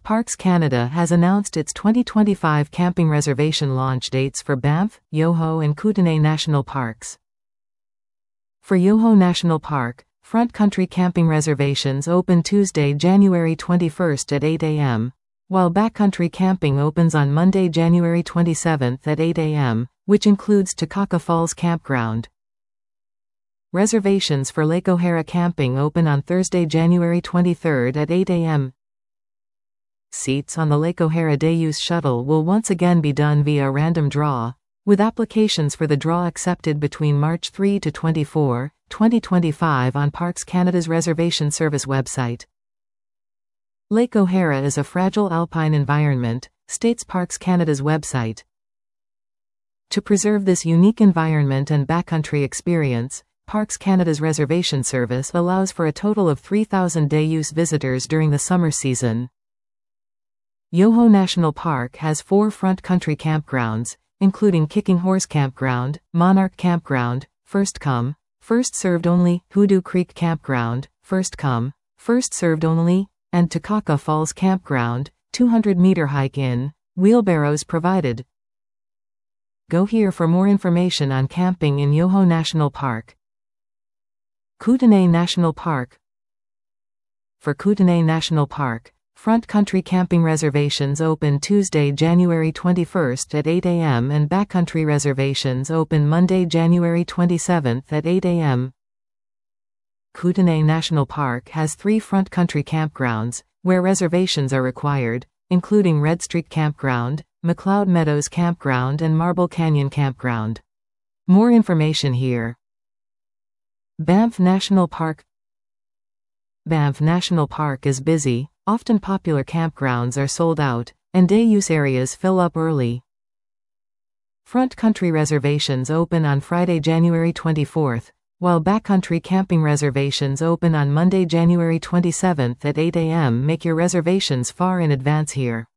Parks Canada has announced its 2025 camping reservation launch dates for Banff, Yoho and Kootenay National Parks. For Yoho National Park, front country camping reservations open Tuesday, January 21st at 8 a.m., while backcountry camping opens on Monday, January 27th at 8 a.m., which includes Takaka Falls Campground. Reservations for Lake O'Hara camping open on Thursday, January 23rd at 8 a.m. Seats on the Lake O'Hara Day-Use Shuttle will once again be done via random draw, with applications for the draw accepted between March 3 to 24, 2025 on Parks Canada's reservation service website. Lake O'Hara is a fragile alpine environment, states Parks Canada's website. To preserve this unique environment and backcountry experience, Parks Canada's reservation service allows for a total of 3,000 day-use visitors during the summer season. Yoho National Park has 4 front country campgrounds, including Kicking Horse Campground, Monarch Campground, First Come, First Served Only, Hoodoo Creek Campground, First Come, First Served Only, and Takaka Falls Campground, 200-meter hike in, wheelbarrows provided. Go here for more information on camping in Yoho National Park. Kootenay National Park. For Kootenay National Park, front country camping reservations open Tuesday, January 21st at 8 a.m. and backcountry reservations open Monday, January 27th at 8 a.m. Kootenay National Park has 3 front country campgrounds, where reservations are required, including Red Streak Campground, McLeod Meadows Campground and Marble Canyon Campground. More information here. Banff National Park. Banff National Park is busy, often popular campgrounds are sold out, and day-use areas fill up early. Front country reservations open on Friday, January 24th, while backcountry camping reservations open on Monday, January 27th at 8 a.m. Make your reservations far in advance here.